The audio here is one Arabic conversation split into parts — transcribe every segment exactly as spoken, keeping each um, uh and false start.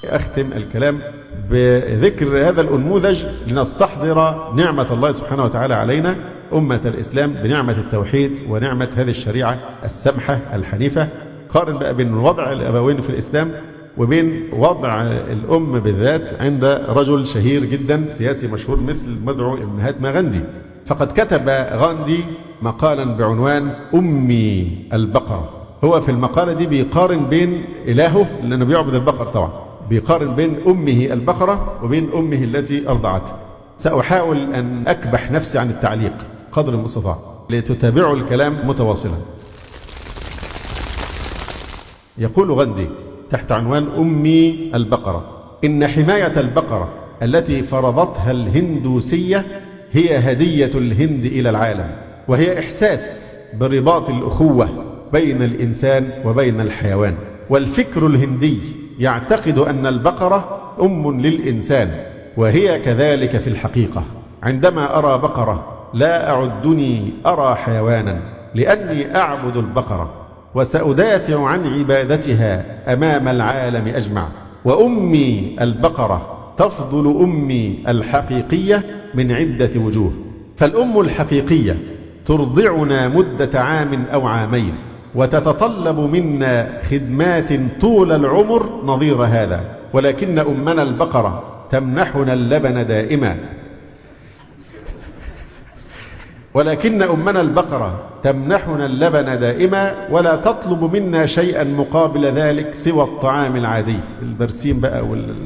أختم الكلام بذكر هذا الأنموذج لنستحضر نعمة الله سبحانه وتعالى علينا أمة الإسلام بنعمة التوحيد ونعمة هذه الشريعة السمحة الحنيفة. قارن بقى بين وضع الأبوين في الإسلام وبين وضع الأم بالذات عند رجل شهير جدا سياسي مشهور مثل مدعو مهاتما غاندي. فقد كتب غاندي مقالا بعنوان أمي البقرة. هو في المقالة دي بيقارن بين إلهه لأنه بيعبد البقر طبعا، بيقارن بين أمه البقرة وبين أمه التي أرضعته. سأحاول أن أكبح نفسي عن التعليق قدر المستطاع لتتابعوا الكلام متواصلا. يقول غاندي تحت عنوان أمي البقرة: إن حماية البقرة التي فرضتها الهندوسية هي هدية الهند إلى العالم، وهي إحساس برباط الأخوة بين الإنسان وبين الحيوان. والفكر الهندي يعتقد أن البقرة أم للإنسان، وهي كذلك في الحقيقة. عندما أرى بقرة لا أعدني أرى حيوانا، لأني أعبد البقرة وسأدافع عن عبادتها أمام العالم أجمع. وأمي البقرة تفضل أمي الحقيقية من عدة وجوه. فالأم الحقيقية ترضعنا مدة عام أو عامين، وتتطلب منا خدمات طول العمر نظير هذا، ولكن أمنا البقرة تمنحنا اللبن دائما ولكن أمنا البقرة تمنحنا اللبن دائما ولا تطلب منا شيئا مقابل ذلك سوى الطعام العادي، البرسيم بقى وال...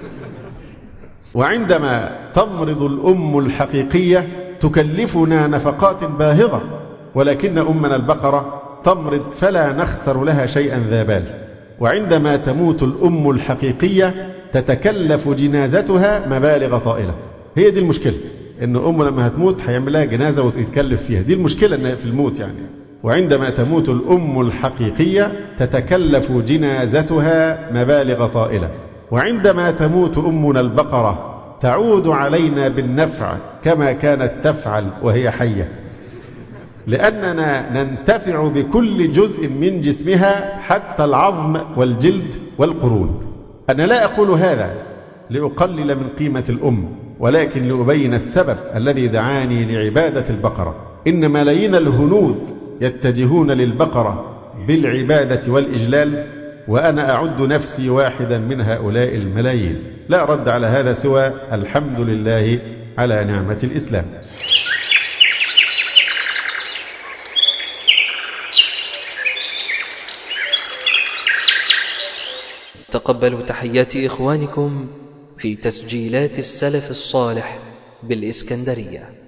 وعندما تمرض الأم الحقيقية تكلفنا نفقات باهظة، ولكن أمنا البقرة تمرض فلا نخسر لها شيئا ذا بال. وعندما تموت الأم الحقيقية تتكلف جنازتها مبالغ طائلة. هي دي المشكلة، إن أم لما هتموت هيعمل لها جنازة ويتكلف فيها، دي المشكلة إن في الموت يعني. وعندما تموت الأم الحقيقية تتكلف جنازتها مبالغ طائلة. وعندما تموت أمنا البقرة تعود علينا بالنفع كما كانت تفعل وهي حية، لأننا ننتفع بكل جزء من جسمها حتى العظم والجلد والقرون. أنا لا أقول هذا لأقلل من قيمة الأم، ولكن لأبين السبب الذي دعاني لعبادة البقرة. إن ملايين الهنود يتجهون للبقرة بالعبادة والإجلال، وأنا أعد نفسي واحدا من هؤلاء الملايين. لا رد على هذا سوى الحمد لله على نعمة الإسلام. تقبلوا تحيات إخوانكم في تسجيلات السلف الصالح بالإسكندرية.